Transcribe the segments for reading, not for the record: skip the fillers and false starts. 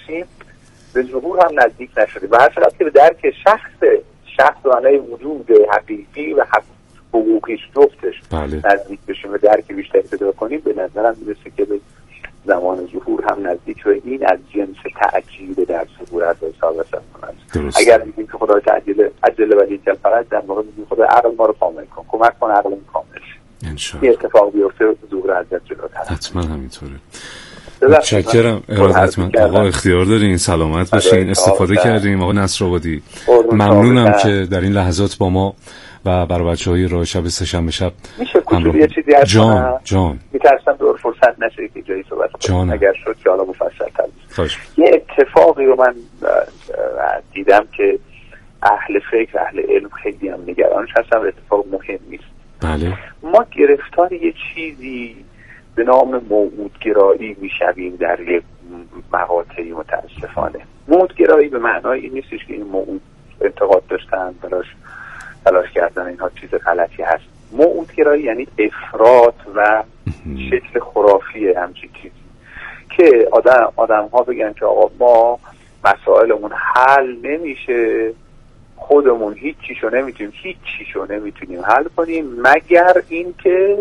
هستیم به ظهور هم نزدیک نشدیم و هر چقدر که به درک شخصانه وجود حقیقی و حقوقیش جفتش نزدیک بشیم و درک بیشتری پیدا کنیم، به نظرم میرسه که به زمان ظهور هم نزدیک و این از جنس تعجیل در ظهور از حساب است. اگر میگیم که خدا عجله ولی فقط در واقع میگیم خدا عقل ما رو کامل کن، کمک کن عقل ما کامل شه، انشاءالله این اتفاق بیفته ظهور حضرت جلوتر. حتما همینطوره. متشکرم ارادتمند آقا، اختیار دارین، سلامت باشین. استفاده کردیم آقا نصرآبادی، ممنونم که در این لحظات با ما و برای بچه‌های راه شب سه‌شنبه شب میشه کوچولو یه چیزی از جان میترسم دور فرصت نشه که جایی صحبت کنم، اگر شد که حالا مفصل‌تر بشه. یه اتفاقی رو من دیدم که اهل فکر، اهل علم خیلی هم نگرانش هستن و اتفاق مهم نیست. بله. ما گرفتار یه چیزی به نام موعودگرایی میشویم در یک مقاطعی متاسفانه. موعودگرایی به معنای این نیستش که این موعود انتقاد داشتن تلاش کردن اینها چیز غلطی هست. موعودگرایی یعنی افراط و شکل خرافی همچین چیزی که آدم ها بگن که آقا ما مسائلمون حل نمیشه، خودمون هیچیشو نمیتونیم حل کنیم مگر این که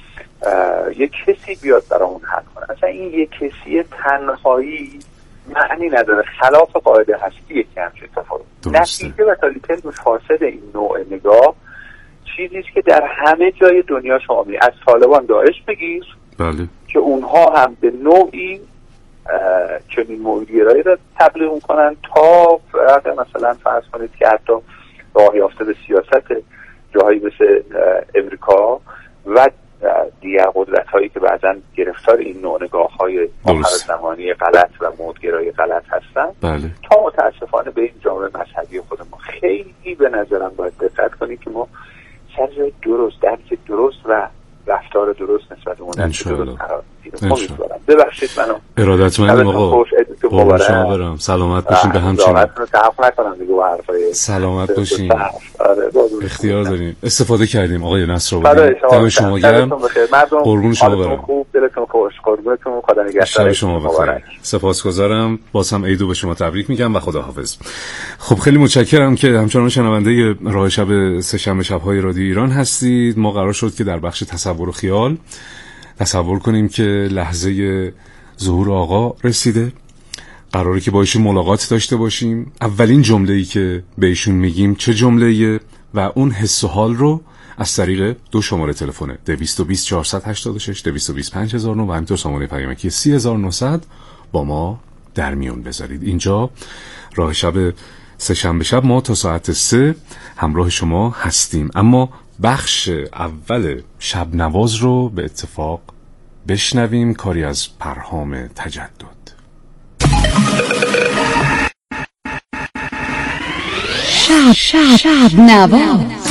یک کسی بیاد برامون حل کنه. اصلا این یک کسی تنهایی معنی نداره، خلاف قاعده هستیه که همچه اتفاقی. نتیجه و تالیتل فاسد این نوع نگاه چیزیست که در همه جای دنیا شما می‌بینید. از طالبان داعش بگیر، بله، که اونها هم به نوعی چنین موعودگرایی را تبلیغ میکنن، تا مثلا فرض کنید که حتی راه یافته به سیاست جاهایی مثل امریکا و دیگر قدرت‌هایی که بعضا گرفتار این نوع نگاه‌های آخر زمانی غلط و موعودگرایی غلط هستن، بله، تا متاسفانه به این جامعه مذهبی خود ما خیلی به نظرم باید دقت کنیم که ما سر درست، درک درست و رفتار درست نسبت به اون درست قرار بدیم. ببخشید منو ارادتمندم آقا، قربون شما برم، سلامت باشین. به همچنین سلامت باشین، اختیار دارین. استفاده کردیم آقای نصرآبادی، دم شما گرم، قربون شما برم، خوب، دلتون خوش، قربونتون، خدا نگهدار شما بخیر. سپاسگزارم، باز هم عیدو به شما تبریک میگم و خداحافظ. خب خیلی متشکرم که همچنان شنونده راه شب سه‌شنبه شب‌های رادیو ایران هستید. ما قرار شد که در بخش تصور و خیال تصور کنیم که لحظه ظهور آقا رسیده، قراره که با ایشون ملاقات داشته باشیم. اولین جمله‌ای که به ایشون میگیم چه جمله‌ایه و اون حس و حال رو از طریق 2 شماره تلفن 220 486 220 5009 و همینطور شماره پیامکی 30900 با ما در میون بذارید. اینجا راه شب سه‌شنبه شب ما تا ساعت 3 همراه شما هستیم، اما بخش اول شب نواز رو به اتفاق بشنویم، کاری از پرهام تجدد. شب نواز.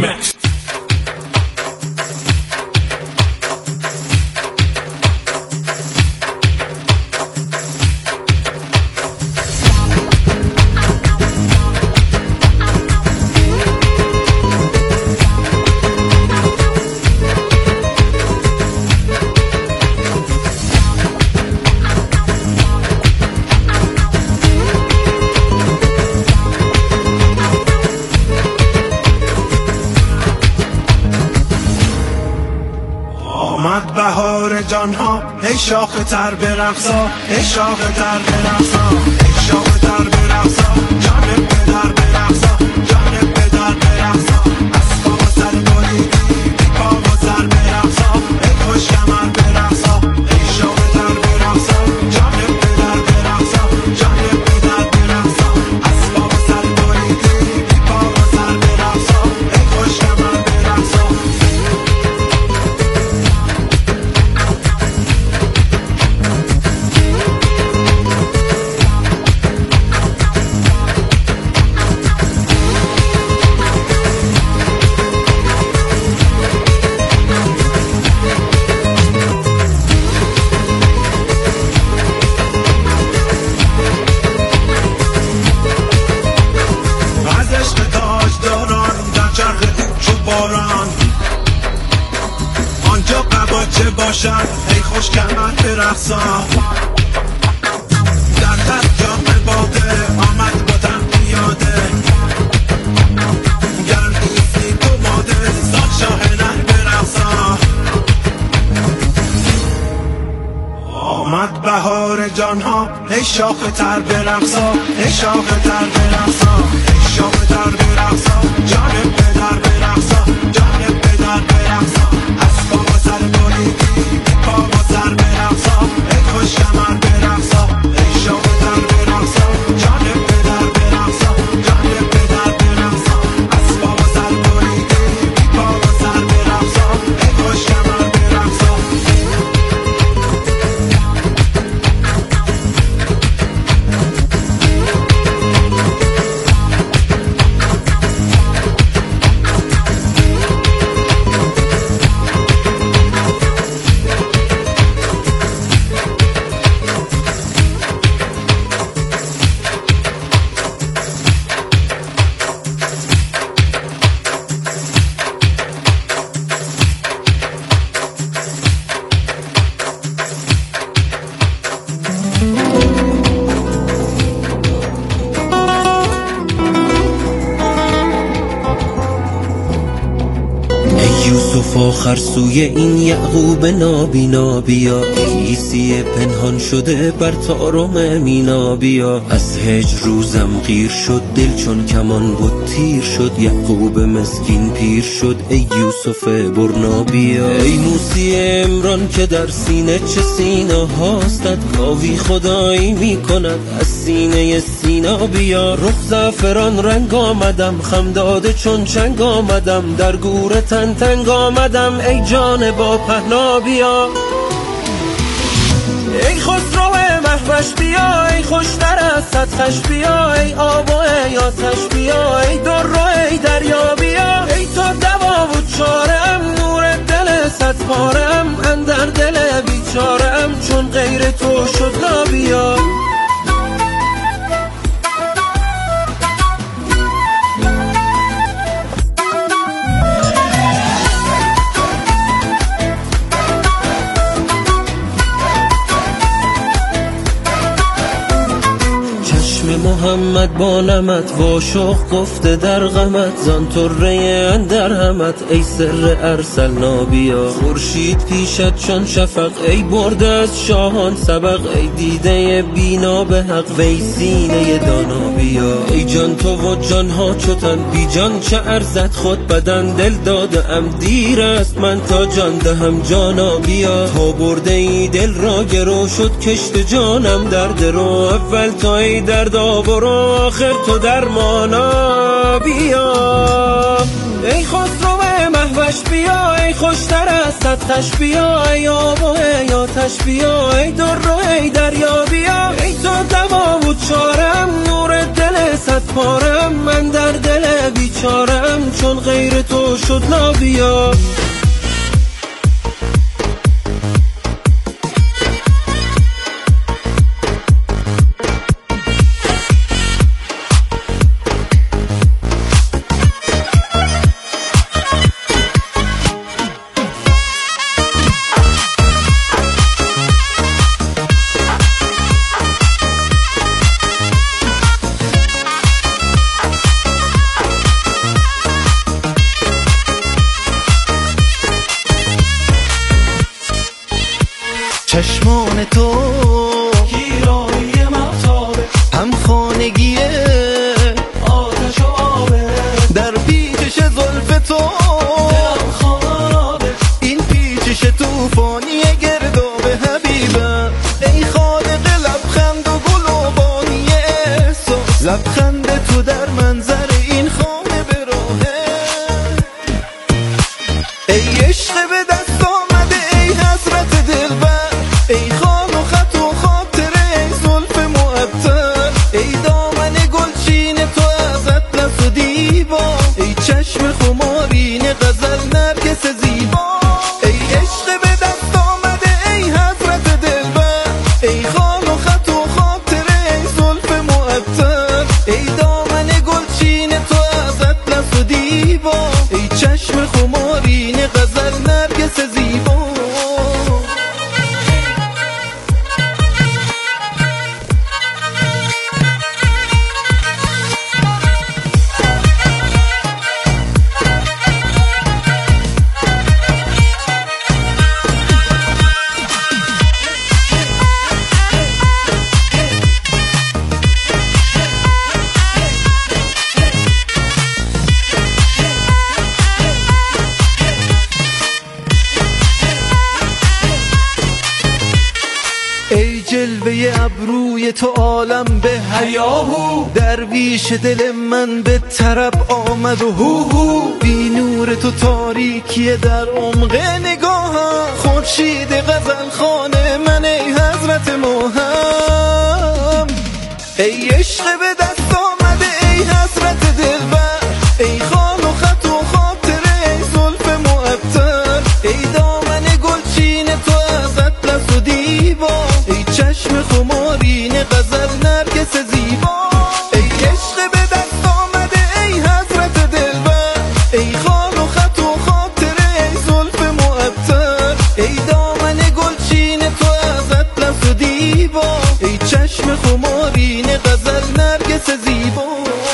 بهار جانها ای شاخ تر برقصا، ای شاخ تر برقصا، ای شاخ تر برقصا، جان پدر برقصا، جان پدر برقصا، از پا و سر بریدی بی پا و سر برقصا، ای خوش کمر برقصا، ای شاخ تر برقصا، جان پدر برقصا، جان پدر برقصا، از پا و سر بریدی بی پا و سر برقصا، ای خوش کمر برقصا. باشد ای خوش کمر برقصا، در دست ای شاخ تر برقصا ای شاخ تر برقصا ای شاخ تر برقصا جان پدر برقصا جان پدر برقصا از بابا سر بریدی بابا سر برقصا ای خوش کمر برقصا ای شاخ تر برقصا جان پدر برقصا جان پدر برقصا از بابا سر بریدی بابا سر برقصا ای خوش کمر برقصا آخر سوی این یعقوب نابینا بیا، کیسی پنهان شده بر طارم مینا بیا. از هجر روزم غیر شد دل چون کمان بود تیر شد، یعقوب مسکین پیر شد ای یوسف برنا بیا. ای موسی عمران که در سینه چه سینا هاستد، گاوی خدایی می کند از سینه سینا بیا. رخ زعفران رنگ آمدم خم داده چون چنگ آمدم، در گور تن تنگ آمدم ای جان با پهنا بیا. ای خسرو مهوش بیا، ای خوشتر از صدخش بیا، ای آب و ای آتش بیا، ای در و ای دریا بیا. ای تو دوا و چارم، نور دل صد پارم، اندر دل بیچارم چون غیر تو شد نابیا. محمد با نمت واشق گفته در غمت، زان طره اندر همت ای سر ارسل نابیا. خورشید پیشت چون شفق ای برده از شاهان سبق، ای دیده بینا به حق وی سینه دانا بیا. ای جان تو و جانها چوتن بی جان چه ارزد خود بدن، دل داده ام دیر است من تا جان دهم جانا بیا. تا برده ای دل را گرو شد کشت جانم درد رو، اول تا ای درد برو آخر تو درمانا بیا. ای خسرو مهوش بیا، ای خوشتر از صدخش بیا، ای آب و ای آتش بیا، ای در و ای دریا بیا. ای تو دوا و چارم، نور دل صد پارم، من در دل بیچارم چون غیر تو شد نابیا. چشمان تو گیرایی مفتابه، هم خانگیه آتش و آبه، در پیچش زلف تو دلم خرابه، این پیچش توفانی گردابه حبیبه. ای خالق لبخند و گل و بانی احساس، لبخند تو در منظر این خانه به راهه. ای عشق به دست آمده ای حضرت دلبر، ای خان و خط بین تو عالم به هیاهو، درویش دل من به طرب آمد و هو بی نور تو تاریکی در عمق نگاهم، خورشید غزل خانه من ای حضرت ماهم، ای عشق به دست آمده ای حسرت دلبر، ای خال و خط و خاطره ای زلف معطر، ای دامن گلچین تو از اطلس و دیبا، ای چشم خمارین غزل نرگس زیبا، ای عشق به دست آمده ای حضرت دلبر، ای خال و خط و خاطره ای زلف معطر، ای دامن گلچین تو از اطلس و دیبا، ای چشم خمارین غزل نرگس زیبا.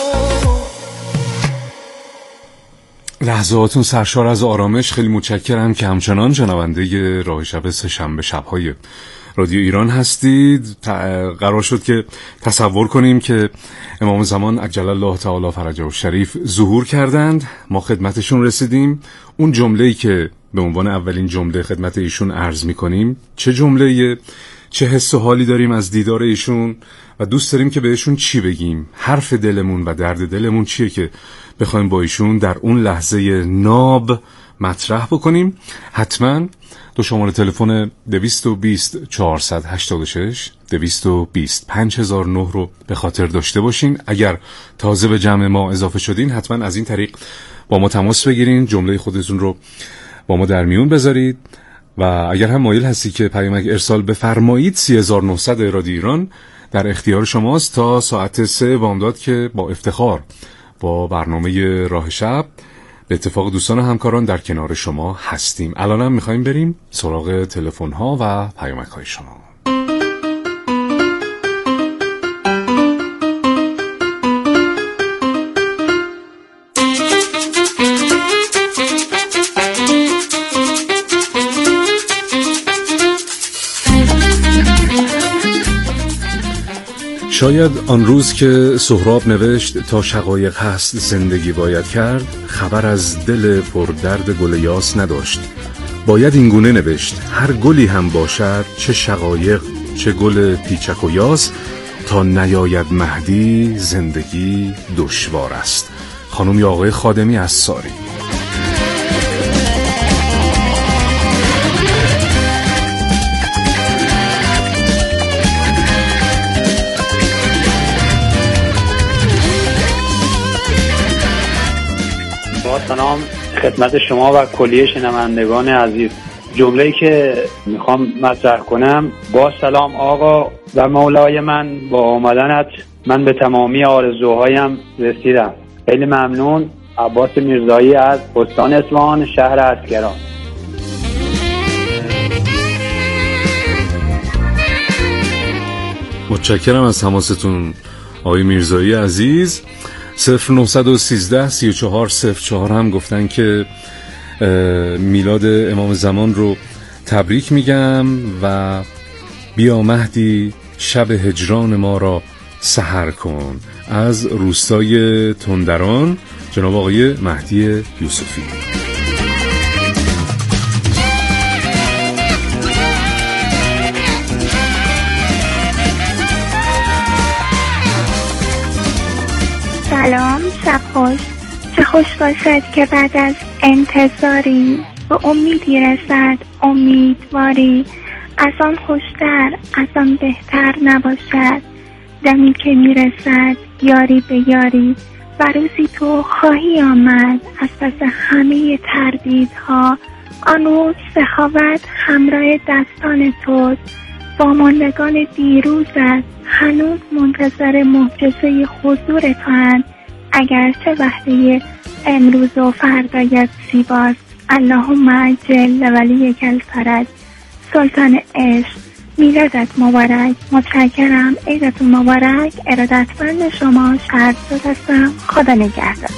لحظاتون سرشار از آرامش. خیلی متشکرم که همچنان شنونده راه شب سه‌شنبه شب‌های رادیو ایران هستید. قرار شد که تصور کنیم که امام زمان عجل الله تعالی فرجه الشریف ظهور کردند، ما خدمتشون رسیدیم. اون جمله‌ای که به عنوان اولین جمله خدمت ایشون عرض می‌کنیم چه جمله‌ایه، چه حس و حالی داریم از دیدار ایشون و دوست داریم که بهشون چی بگیم، حرف دلمون و درد دلمون چیه که بخوایم با ایشون در اون لحظه ناب مطرح بکنیم. حتما دو شماره تلفن 220 486 220 5009 رو به خاطر داشته باشین. اگر تازه به جمع ما اضافه شدین حتما از این طریق با ما تماس بگیرین، جمله خودتون رو با ما در میون بذارید و اگر هم مایل هستی که پیامک ارسال بفرمایید 3900 رادیو ایران در اختیار شماست تا ساعت 3 بامداد که با افتخار با برنامه راه شب به اتفاق دوستان و همکاران در کنار شما هستیم. الانم میخوایم بریم سراغ تلفن ها و پیامک های شما. شاید آن روز که سهراب نوشت تا شقایق هست زندگی باید کرد، خبر از دل پر درد گل یاس نداشت. باید این گونه نوشت هر گلی هم باشد، چه شقایق چه گل پیچک و یاس، تا نیاید مهدی زندگی دشوار است. خانم یا آقای خادمی از ساری. سلام خدمت شما و کلیه شنوندگان عزیز. جمله‌ای که میخوام مطرح کنم: با سلام آقا و مولای من، با آمدنت من به تمامی آرزوهایم رسیدم. خیلی ممنون. عباس میرزایی از استان اصفهان، شهر اسکران. متشکرم از تماستون آقای میرزایی عزیز. 0913 3404 هم گفتن که میلاد امام زمان رو تبریک میگم و بیا مهدی شب هجران ما را سحر کن. از روستای تندران جناب آقای مهدی یوسفی. سلام، شب خوش. چه خوش باشد که بعد از انتظاری به امیدی رسد امیدواری، از آن خوشتر از آن بهتر نباشد دمی که میرسد یاری به یاری، و روزی تو خواهی آمد از پس همه تردیدها. آن روز سخاوت همراه دستان توست، با ماندگان دیروزت هنوز منتظر معجزه حضور تو اند، اگرچه وحده امروز و فردایت زیباست. اللهم عجل ولیک الفرج. سلطان عشق، میلادت مبارک. متشکرم. عیدتون مبارک. ارادتمند شما شهرزاد هستم. خدا نگهدار.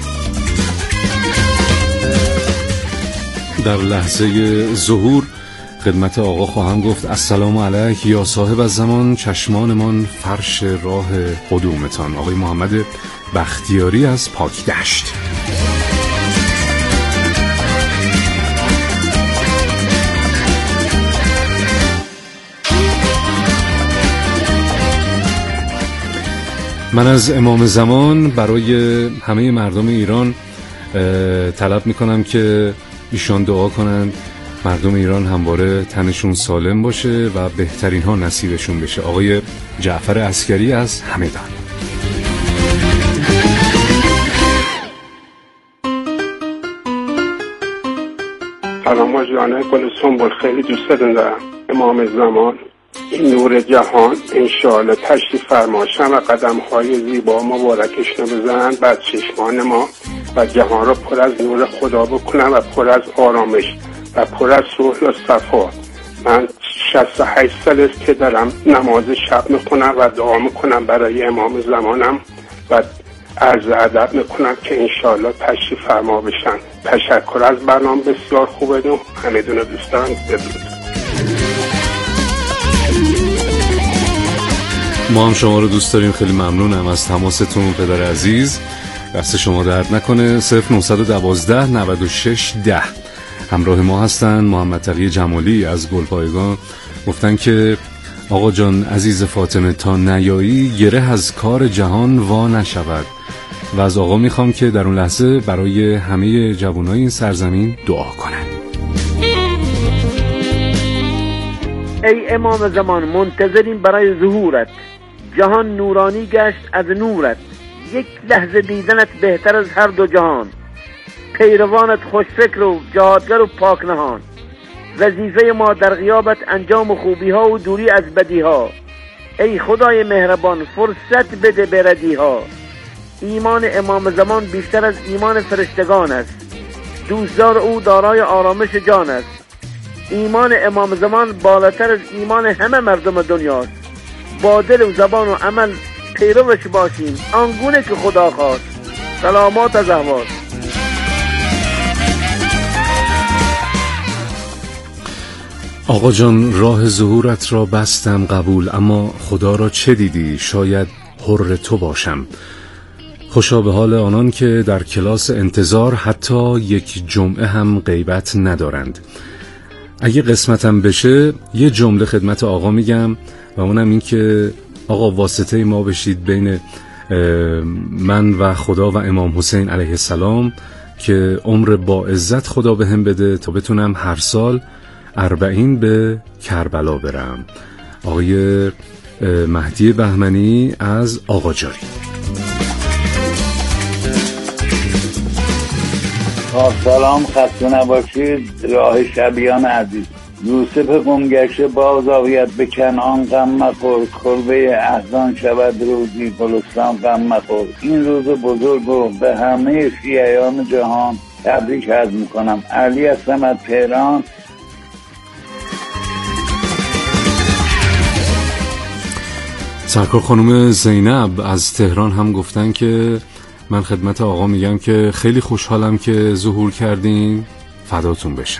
در لحظه ظهور خدمت آقا خواهم گفت السلام علیک یا صاحب الزمان، چشمانمان فرش راه قدومتان. آقای محمد بختیاری از پاکدشت. من از امام زمان برای همه مردم ایران طلب میکنم که ایشان دعا کنند مردم ایران همواره تنشون سالم باشه و بهترین ها نصیبشون بشه. آقای جعفر عسکری از همدان. سلام آجانه گل سنبول، خیلی دوست دارم. امام زمان این نور جهان انشاءالله تشریف فرما و قدم های زیبا مبارکش رو بزنن بر چشمان ما و جهان رو پر از نور خدا بکنن و پر از آرامش و پر از صلح و صفا. من 68 سال است که دارم نماز شب میکنم و دعا میکنم برای امام زمانم و عرض ادب میکنم که انشاءالله تشریف فرما بشن. تشکر از برنامه بسیار خوبه و همه دونه دوست دارم. بدرود. ما هم شما رو دوست داریم، خیلی ممنونم از تماستون پدر عزیز، دست شما درد نکنه. 0912 96 10 همراه ما هستن. محمد تقی جمالی از گلپایگان گفتن که آقا جان عزیز فاطمه تا نیایی گره از کار جهان وا نشود و از آقا میخوام که در اون لحظه برای همه جوانای این سرزمین دعا کنن. ای امام زمان منتظریم برای ظهورت، جهان نورانی گشت از نورت، یک لحظه دیدنت بهتر از هر دو جهان، پیروانت خوشفکر و جهادگر و پاک نهان، وظیفه ما در غیابت انجام خوبی ها و دوری از بدی ها، ای خدای مهربان فرصت بده بردی ها. ایمان امام زمان بیشتر از ایمان فرشتگان است، دوستدار او دارای آرامش جان است. ایمان امام زمان بالاتر از ایمان همه مردم دنیاست. با دل و زبان و عمل پیروش باشیم آنگونه که خدا خواست. سلامات از احوال. آقا جان راه ظهورت را بستم قبول، اما خدا را چه دیدی؟ شاید حر تو باشم. خوشا به حال آنان که در کلاس انتظار حتی یک جمعه هم غیبت ندارند. اگه قسمتم بشه یه جمله خدمت آقا میگم و اونم این که آقا واسطه ما بشید بین من و خدا و امام حسین علیه السلام که عمر با عزت خدا بهم بده تا بتونم هر سال 40 به کربلا برم. آقای مهدی بهمنی از آقاجاری. سلام، خسته نباشید. راه شبیان عزیز، یوسف گمگشته باز آوید به کنعان غم مخور، کلبه احزان شود روزی گلستان غم مخور. این روز بزرگ رو به همه شیعیان جهان تبریک عرض میکنم. علی هستم از تهران. سرکار خانم زینب از تهران هم گفتن که من خدمت آقا میگم که خیلی خوشحالم که ظهور کردین، فداتون بشم.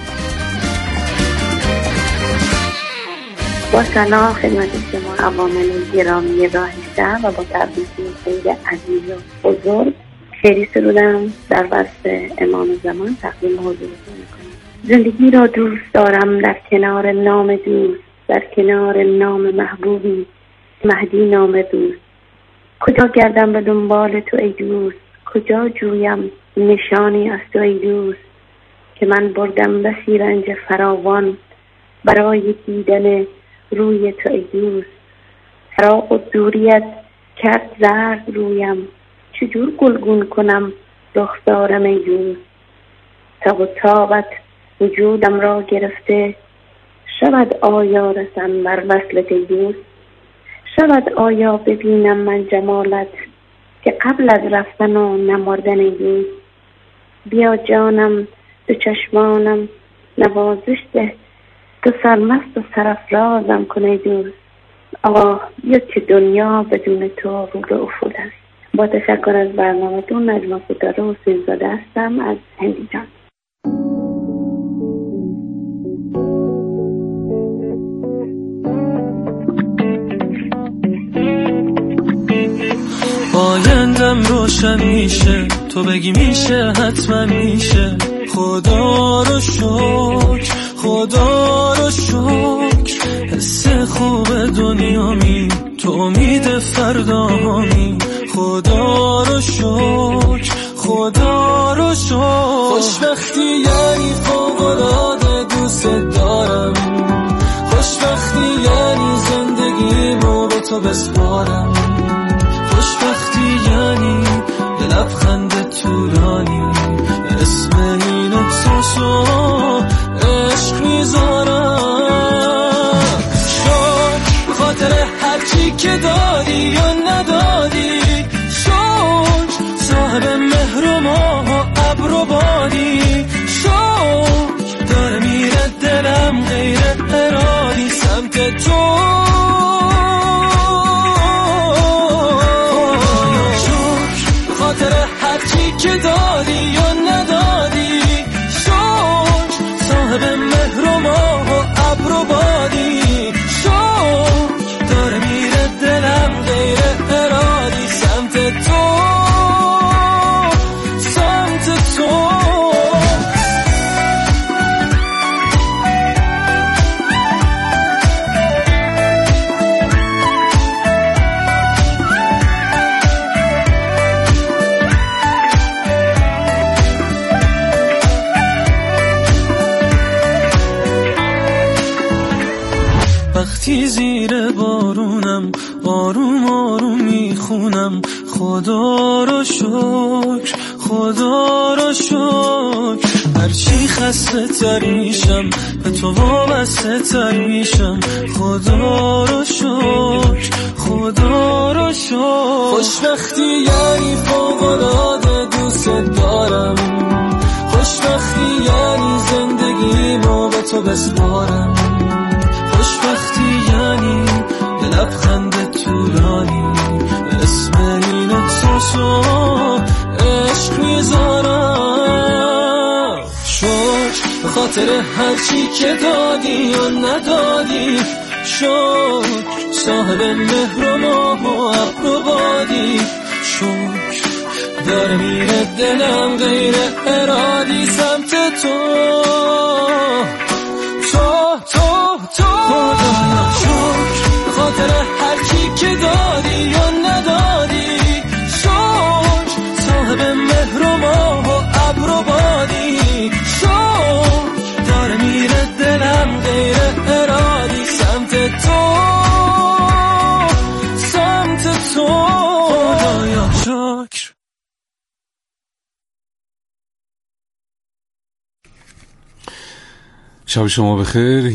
با سلام خدمت شما عوامل گرامی راه شب و با تبریکی خیلی عزیز و بزرگ خیلی سرودم در وصف امام زمان تقدیم حضورتون میکنم. زندگی را دوست دارم در کنار نام دوست، در کنار نام محبوبی مهدی نام دوست. کجا گردم به دنبال تو ای دوست، کجا جویم نشانی از تو ای دوست، که من بردم بسی رنج فراوان برای دیدن روی تو ای دوست. فراق و دوریت کرد زرد رویم، چجور گلگون کنم رخسارم ای دوست. تاب و تابت وجودم را گرفته، شود آیا رسم بر وصلت ای دوست. شود آیا ببینم من جمالت، که قبل از رفتن و نمردن ای دوست. بیا جانم به چشمانم نوازش ده، تو سرمست و سرافرازم کن ای دوست. آقا بیا که دنیا بدون تو رو به افول است. با تشکر از برنامه‌تون، نجمه ستاره حسین زاده هستم از هندیجان. آیندم روشن میشه، تو بگی میشه حتما میشه. خدا رو شکر، خدا رو شکر، حس خوب دنیا می تو تو امید فردامی. خدا رو شکر، خدا رو شکر. خوشبختی یعنی فوق‌العاده دوست دارم، خوشبختی یعنی زندگیمو به تو بسپارم، خوشبختی یعنی یه لبخند طولانی اسم این احساسو عشق میذارم. شکر خاطر هرچی که دادی یا ندادی، شکر صاحب مهر و ماه و ابر و بادی، شکر داره میره دلم غیر ارادی سمت تو. شکر خاطر هرچی که دادی یا ندادی، شکر صاحب مهر و ماه و ابر و بادی، شکر داره میره دلم غیر ارادی سمت تو، سمت تو. وقتی زیر بارونم آروم آروم میخونم، خدا رو شکر، خدا رو شکر. هرچی خسته تر میشم به تو وابسته تر میشم، خدا رو شکر، خدا رو شکر. خوشبختی یعنی فوق‌العاده دوست دارم، خوشبختی یعنی زندگیمو به تو بسپارم، خوشبختی یعنی یه لبخند طولانی اسم این احساسو عشق میذارم. شکر به خاطر هرچی که دادی یا ندادی، شکر صاحب مهر و ماه و ابر و بادی، شکر داره میره دلم غیر ارادی سمت تو، خدایا شکر به خاطر هرچی که دادی یا ندادی، شکر صاحب مهر و ماه و ابر و بادی، شکر داره میره دلم غیر ارادی سمت تو، سمت تو. خدایا شکر. شب شما بخیر.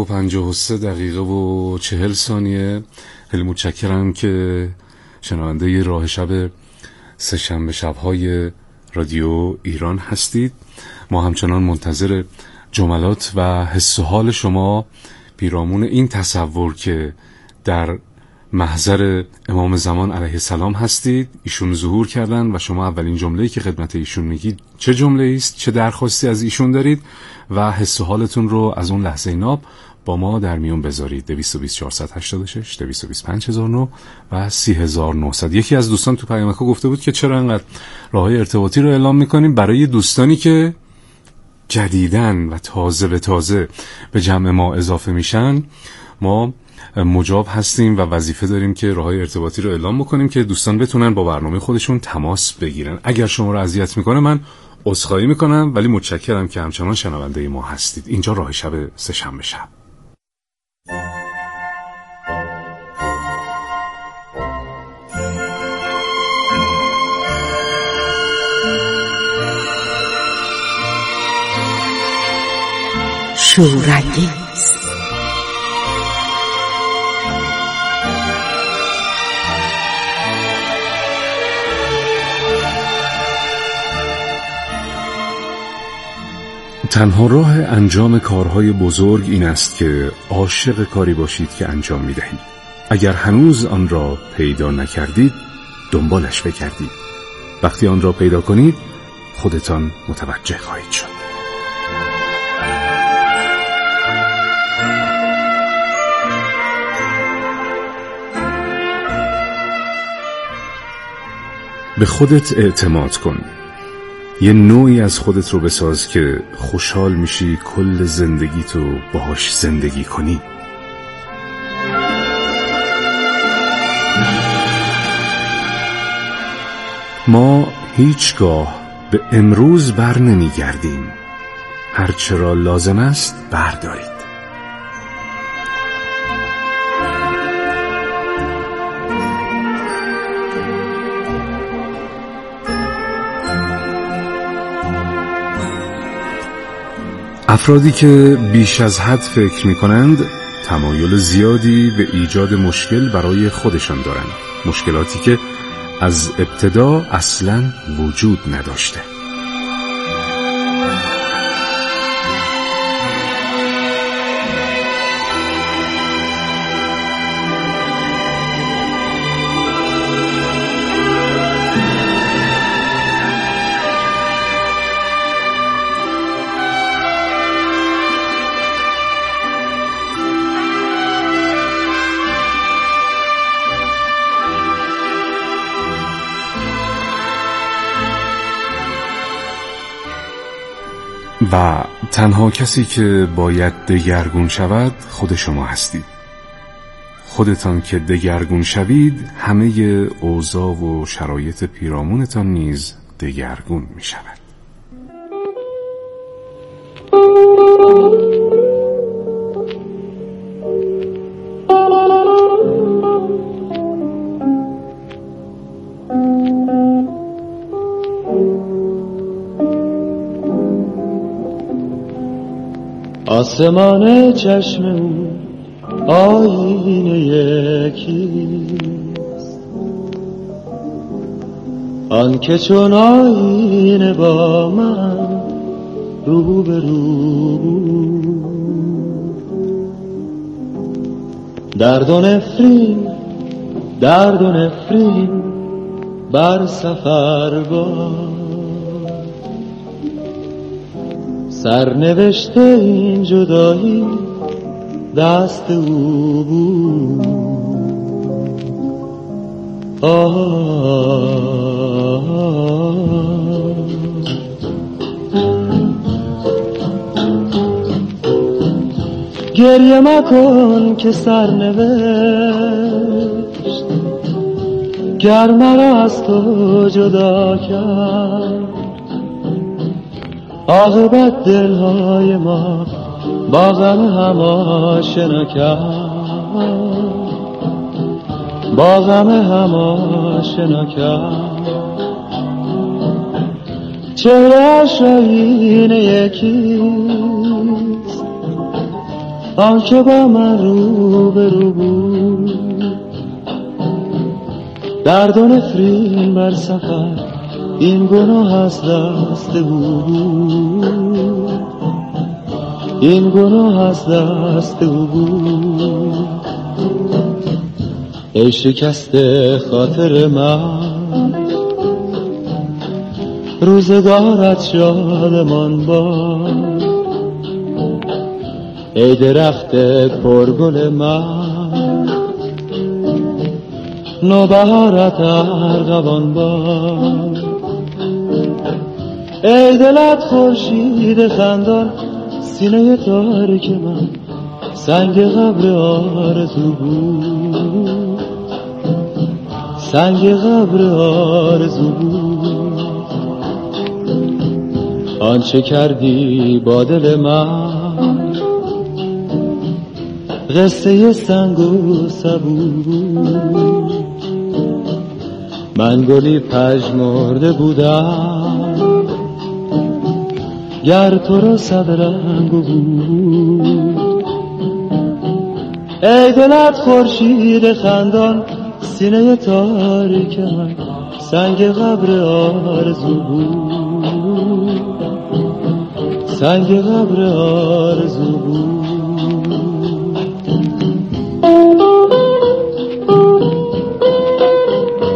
1:53 خیلی متشکرم که شنونده راه شب سه‌شنبه شب‌های رادیو ایران هستید. ما همچنان منتظر جملات و حس و حال شما پیرامون این تصور که در محضر امام زمان علیه السلام هستید. ایشون ظهور کردن و شما اولین جمله‌ای که خدمت ایشون میگید چه جمله‌ای است، چه درخواستی از ایشون دارید و حس و حالتون رو از اون لحظه ناب با ما در میون بذارید. 220 486 225 1009 و 30900. یکی از دوستان تو پیامک‌ها گفته بود که چرا انقدر راههای ارتباطی رو اعلام می‌کنیم برای دوستانی که جدیداً و تازه به تازه به جمع ما اضافه میشن. ما مجاب هستیم و وظیفه داریم که راههای ارتباطی رو اعلام بکنیم که دوستان بتونن با برنامه خودشون تماس بگیرن. اگر شما رو اذیت میکنه من عذرخواهی میکنم، ولی متشکرم که همچنان شنونده ما هستید. اینجا راه شب سه‌شنبه شب. شورانگیز. تنها راه انجام کارهای بزرگ این است که عاشق کاری باشید که انجام می‌دهید. اگر هنوز آن را پیدا نکردید، دنبالش بگردید. وقتی آن را پیدا کنید، خودتان متوجه خواهید شد. به خودت اعتماد کن. یه نوعی از خودت رو بساز که خوشحال میشی کل زندگیتو باهاش زندگی کنی. ما هیچگاه به امروز بر نمی گردیم، هرچه را لازم است بردارید. افرادی که بیش از حد فکر می کنند تمایل زیادی به ایجاد مشکل برای خودشان دارند، مشکلاتی که از ابتدا اصلاً وجود نداشته. و تنها کسی که باید دگرگون شود خود شما هستید. خودتان که دگرگون شوید، همه اوضاع و شرایط پیرامونتان نیز دگرگون می شود. آسمان چشم او آینه یکیست، آن که چون آینه با من رو به رو، درد و نفرین بر سفر با سرنوشته این جدایی دست او بود. گریه مکن که سرنوشت گر مرا از تو جدا کرد، عاقبت دلهای ما با غم هم آشنا کرد، با غم هم آشنا کرد. چهره‌اش آینه یکیست، آن که با من رو به رو بود، درد و نفرین بر سفر این گناه از دست او بود، این گناه از دست او بود. ای شکست خاطر من، روزگارت شادمان باد. ای درخت پرگل من، نوبهارت ارغوان باد. ای دلت خورشید خندان، سینه تاریک من سنگ قبر آرزو بود، سنگ قبر آرزو بود. آنچه کردی با دل من قصه سنگ و سبو بود. من گلی پژمرده بودم گر تو را صد رنگ بود. ای دلت خورشید خندان، سینه تاریک من سنگ قبر آرزو بود، سنگ قبر آرزو بود.